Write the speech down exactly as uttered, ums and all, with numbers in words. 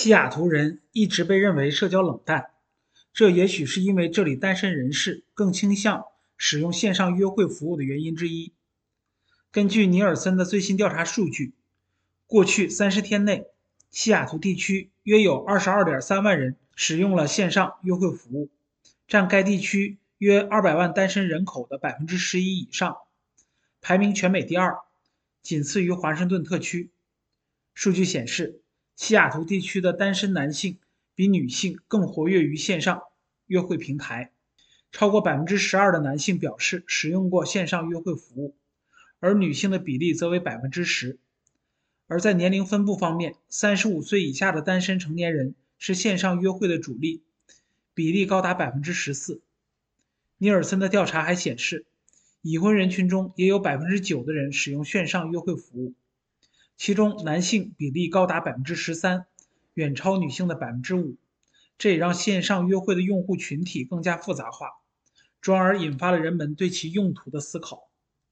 西雅图人一直被认为社交冷淡，这也许是因为这里单身人士更倾向使用线上约会服务的原因之一。根据尼尔森的最新调查数据，过去三十天内，西雅图地区约有 二十二点三万人使用了线上约会服务，占该地区约二百万单身人口的 百分之十一 以上，排名全美第二，仅次于华盛顿特区。数据显示，西雅图地区的单身男性比女性更活跃于线上约会平台，超过 百分之十二 的男性表示使用过线上约会服务，而女性的比例则为 百分之十。而在年龄分布方面，三十五岁以下的单身成年人是线上约会的主力，比例高达 百分之十四。尼尔森的调查还显示，已婚人群中也有 百分之九 的人使用线上约会服务，其中男性比例高达 百分之十三，远超女性的 百分之五。这也让线上约会的用户群体更加复杂化，转而引发了人们对其用途的思考。